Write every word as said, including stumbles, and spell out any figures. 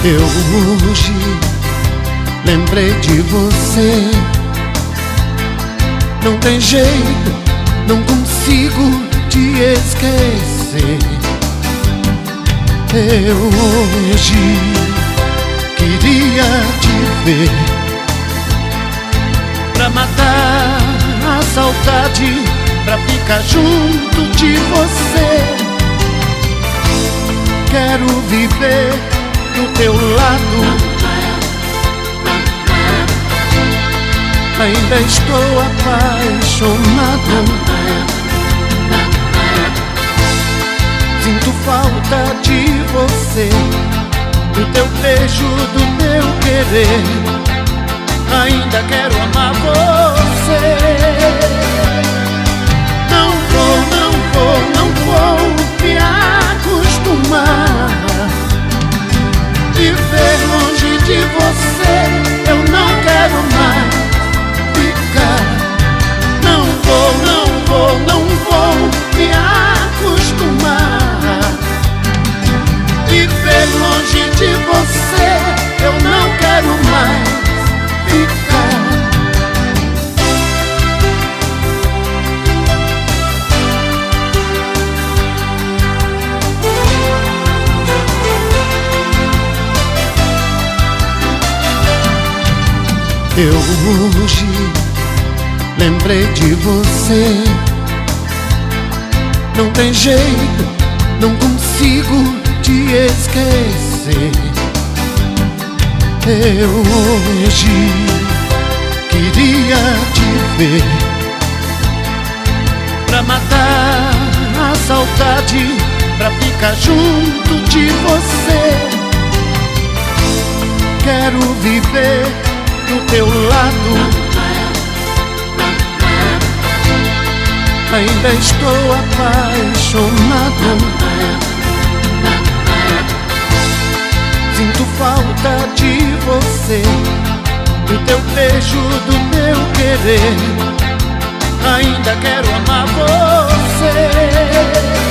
Eu hoje lembrei de você. Não tem jeito, não consigo te esquecer. Eu hoje queria te ver pra matar a saudade, pra ficar junto de você. Quero viver do teu lado. Ainda estou apaixonado. Sinto falta de você, do teu beijo, do teu querer. Ainda quero amar você. Não vou, não vou, não vou me acostumar. Viver longe de você, eu não quero mais ficar. Não vou, não vou, não vou me acostumar. Viver longe de você, eu não quero mais ficar. Eu hoje lembrei de você. Não tem jeito, não consigo te esquecer. Eu hoje queria te ver pra matar a saudade, pra ficar junto de você. Quero viver do teu lado. Ainda estou apaixonado. Sinto falta de você, do teu beijo, do teu querer. Ainda quero amar você.